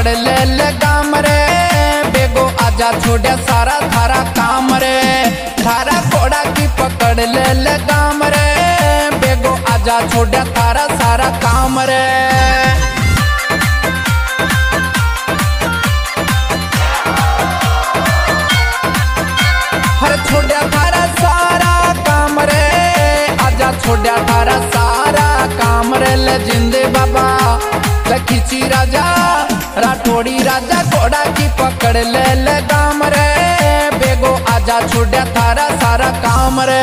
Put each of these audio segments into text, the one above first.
पकड़ ले लगाम रे, बेगो आजा छोड़ा सारा थारा काम रे। थारा घोड़ा की पकड़ ले लगाम रे, बेगो आजा छोड़ा थारा सारा काम रे। हर छोड़ा थारा सारा काम रे, आजा छोड़ा थारा सारा काम रे। ले जिंदे बाबा ले खिची राजा राठौड़ी राजा घोड़ा की पकड़ ले लगाम रे, बेगो आजा छोड़ा थारा सारा काम रे।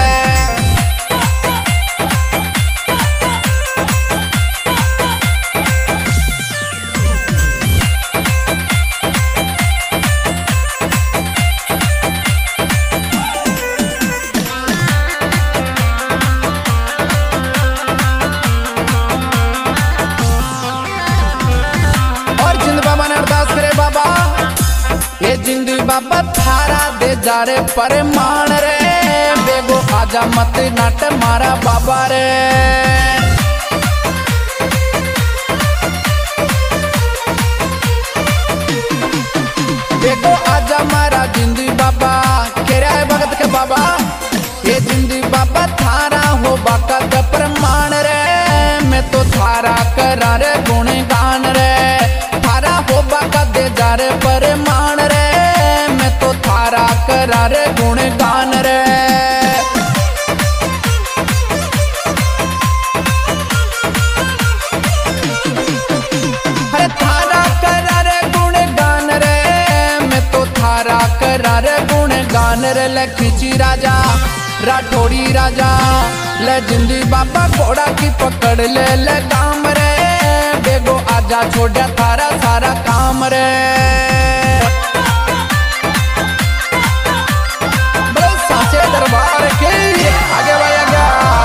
ये जिंदगी बाबा थारा दे जा रे परमान रे, बेगो आजा मत नट मारा बाबा रे। बेगो आजा मारा जिंदगी बाबा केरा है भगत के बाबा। ये जिंदगी बाबा थारा हो बाका का प्रमाण रे, मैं तो थारा करा रे गुणगान रे। थारा हो बाका दे जा रे परमान रे, मैं तो थारा करा रे गुणगान रे। अरे थारा करा रे गुणगान रे, मैं तो थारा करा रे गुणगान रे। ले खिची राजा राठौड़ी राजा ले जिंदगी बाबा घोड़ा की पकड़ ले लगाम रे, बेगो आजा छोड़ा थारा सारा काम रे। साचे दरबार के आगे भाई आगे।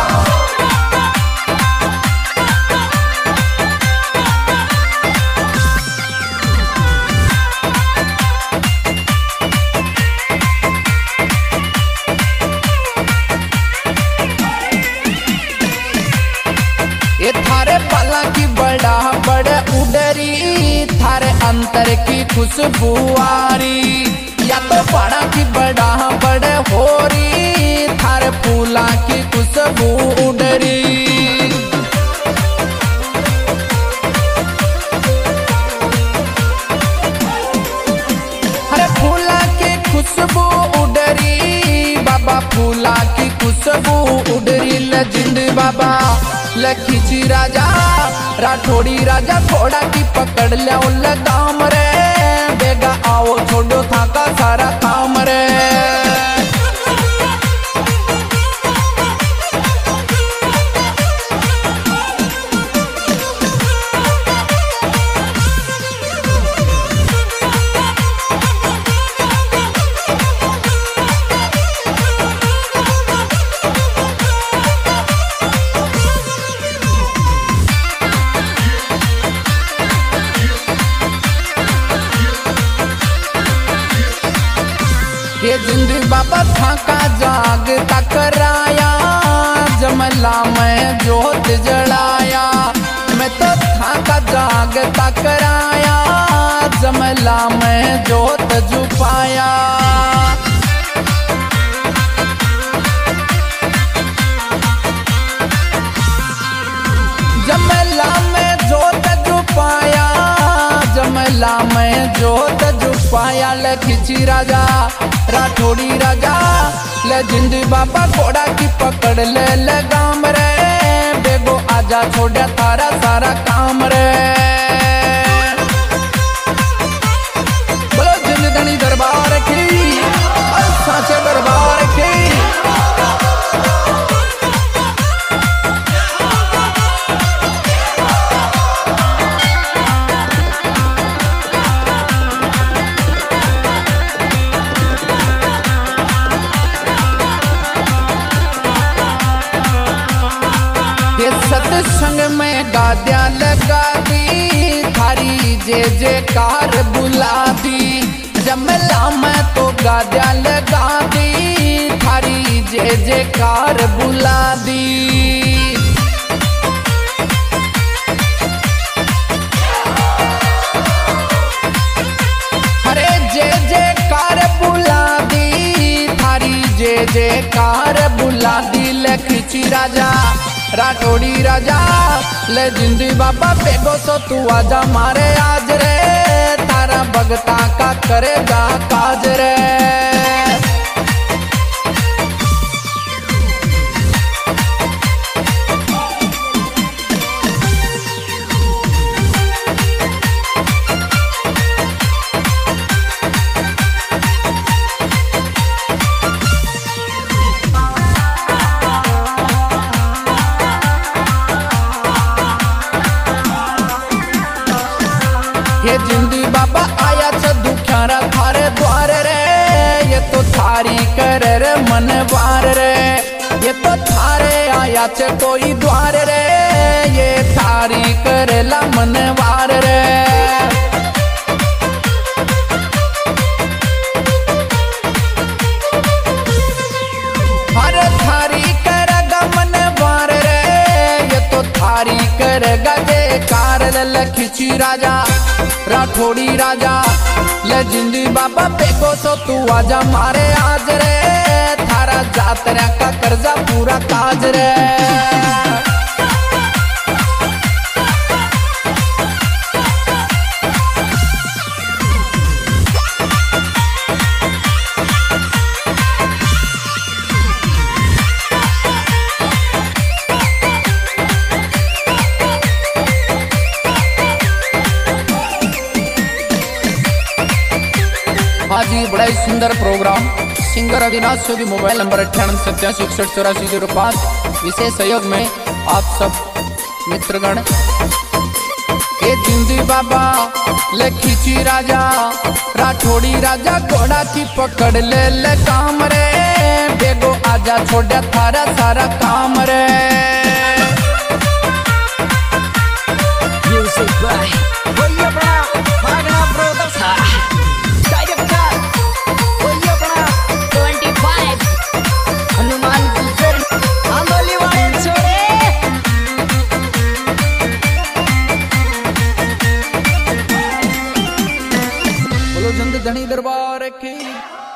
ये थारे पाला की बड़ा बड़े उडरी, थारे अंतर की खुशबुआरी। या तो बड़ा की बड़ा बड़े होरी, थारे फूला की खुशबू उडरी। अरे फूला की खुशबू उडरी, बाबा फूला की खुशबू उडरी। ले जिंदगी बाबा ले खिची राजा राठौड़ी राजा घोड़ा की पकड़ ले लगाम रे, बेगा आओ छोड़ो थाका सारा काम रे। ये जिंदगी बाबा थाका जाग तकराया, जमला में जोत जलाया। मैं तो थाका जाग तकराया, जमला में जोत जुपाया। जमला में जोत जुपाया, जमला में जोत जुपाया। ले खिची राजा राठौड़ी राजा ले जिंदगी बाबा घोड़ा की पकड़ ले लगाम रे, बेगो आजा छोड़ा थारा सारा काम रे। बोलो जिंदगी दरबार की साचे दरबार की। सत्संग में गाद्या लगा दी, थारी जे जयकार बुला दी। जमला में तो गाद्या लगा दी, थारी जे जयकार बुला दी। जे कार बुला दिल खिची राजा राठौड़ी राजा ले जिंदी बाबा बेगो सो तू आजा मारे आज रे तारा भगता का करेगा काज रे। ये जिंदी बाबा आया छ दुखारा थारे द्वार रे ये तो थारी कर रे मनवार रे ये तो थारे आया छ कोई द्वार रे ये थारी करेला मनवार रे। हर थारी करेगा मनवार रे ये तो थारी करेगा जे कार खिची राजा राठौड़ी राजा ले जिंदी बाबा बेगो सो तू आजा मारे आज रे थारा जातरा का कर्जा पूरा काज रे। आज ही बड़ा ही सुंदर program singer Avinash Sodi mobile number 9887618405 विशेष सहयोग में आप सब मित्रगण। ये जिंदी बाबा ले खिची राजा राठौड़ी राजा घोड़ा की पकड़ ले काम रे बेगो आजा छोड़ा थारा सारा काम रे। Music by Boyo Bra Magna Brothers Director Boyo Bra 25 Hanuman Gulzar Andoli Wal Chore बोलो जंग धनी दरबार की।